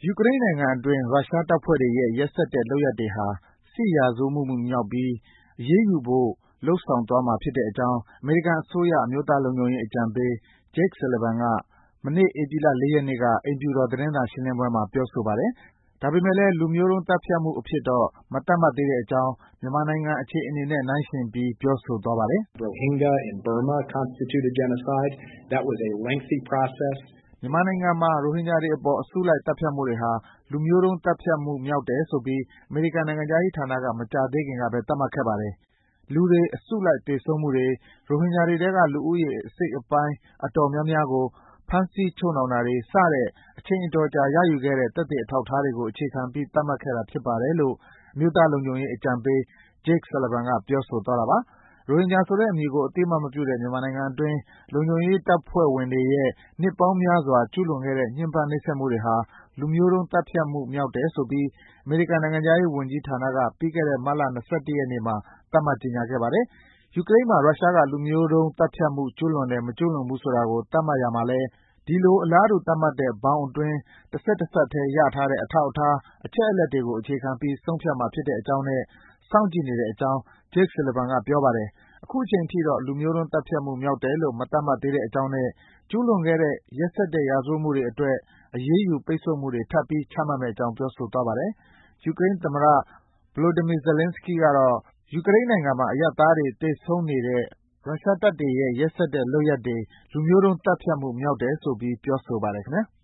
ယူကရိန်းနိုင်ငံအတွင်း ရုရှားတပ်ဖွဲ့တွေရဲ့ ရက်စက်တဲ့လုပ်ရပ်တွေဟာ စစ်ရာဇဝတ်မှုမြောက်ပြီး အရေးယူဖို့ လုပ်ဆောင်သွားမှာဖြစ်တဲ့အကြောင်း အမေရိကန်အစိုးရ အမျိုးသားလုံခြုံရေးအကြံပေး Jake Sullivan က မနေ့ ဧပြီလ ၄ ရက်နေ့က အိမ်ဖြူတော် သတင်းစာရှင်းလင်းပွဲမှာ ပြောဆိုပါတယ်။ ဒါပေမယ့်လည်း လူမျိုးတုန်းသတ်ဖြတ်မှုအဖြစ်တော့ မသတ်မှတ်သေးတဲ့အကြောင်း မြန်မာနိုင်ငံအခြေအနေနဲ့ နှိုင်းယှဉ်ပြီး ပြောဆိုသွားပါတယ်။ Rohingya in Burma constituted genocide. That was a lengthy process. မြန်မာနိုင်ငံမှာ ရိုဟင်ဂျာတွေအပေါ် အစုလိုက်သတ်ဖြတ်မှုတွေဟာ လူမျိုးတုန်းသတ်ဖြတ်မှုမြောက်တယ်ဆိုပြီး အမေရိကန်နိုင်ငံခြားရေးဌာနက မကြာသေးခင်ကဘဲ သတ်မှတ်ခဲ့ပါတယ်။ လူတွေ အစုလိုက်သေဆုံးမှုတွေ၊ ရိုဟင်ဂျာတွေထဲက လူဦးရေအစိတ်အပိုင်း အတော်များများကို ဖမ်းဆီး ချုပ်နှောင်တာတွေ စတဲ့ အချိန်အတော်ကြာ ရယူခဲ့တဲ့ သက်သေအထောက်အထားတွေကို အခြေခံပြီး သတ်မှတ်ခဲ့တာဖြစ်ပါတယ်လို့ အမျိုးသားလုံခြုံရေးအကြံပေး Jake Sullivan က ပြောဆိုသွားတာပါ။ ရိုဟင်ဂျာဆိုတဲ့အမည်ကို အသိအမှတ်မပြုတဲ့ မြန်မာနိုင်ငံအတွင်း လုံခြုံရေးတပ်ဖွဲ့ဝင်တွေရဲ့ နှစ်ပေါင်းများစွာ ကျူးလွန်ခဲ့တဲ့ ညှဉ်းပန်းနှိပ်စက်မှုတွေဟာ လူမျိုးတုန်းသတ်ဖြတ်မှုမြောက်တယ်ဆိုပြီး အမေရိကန်နိုင်ငံခြားရေးဝန်ကြီးဌာနက ပြီးခဲ့တဲ့ မတ်လ ၂၁ ရက်နေ့မှာ သတ်မှတ် ကြေညာခဲ့ပါတယ်။ ယူကရိန်းမှာ ရုရှားက လူမျိုးတုန်းသတ်ဖြတ်မှု ကျူးလွန်တယ်၊ မကျူးလွန်ဘူးဆိုတာကို သတ်မှတ်ရာမှာလည်း ဒီလို အလားတူသတ်မှတ်တဲ့ ဘောင်အတွင်း တဆက်တစပ်ထဲ ရထားတဲ့ အထောက်အထား အချက်အလက်တွေကို အခြေခံပြီး ဆုံးဖြတ်မှာဖြစ်တဲ့အကြောင်းနဲ့ စောင့်ကြည့်နေတဲ့အကြောင်း Jake Sullivan က ပြောပါတယ်။ အခုချိန်ထိတော့ လူမျိုးတုန်းသတ်ဖြတ်မှုမြောက်တယ်လို့ မသတ်မှတ်သေးတဲ့အကြောင်းနဲ့ ကျူးလွန်ခဲ့တဲ့ ရက်စက်တဲ့ ရာဇဝတ်မှုတွေအတွက် အရေးယူ ပိတ်ဆို့မှုတွေ ထပ်ပြီး ချမှတ်မယ့်အကြောင်း ပြောဆိုသွားပါတယ်။ ယူကရိန်းသမ္မတ Volodymyr Zelenskyy ကတော့ ယူကရိန်းနိုင်ငံမှာ အရပ်သားတွေ သေဆုံးနေတဲ့ ရုရှားတပ်တွေရဲ့ ရက်စက်တဲ့လုပ်ရပ်တွေ လူမျိုးတုန်းသတ်ဖြတ်မှုမြောက်တယ်ဆိုပြီး ပြောဆိုပါတယ် ခင်ဗျား။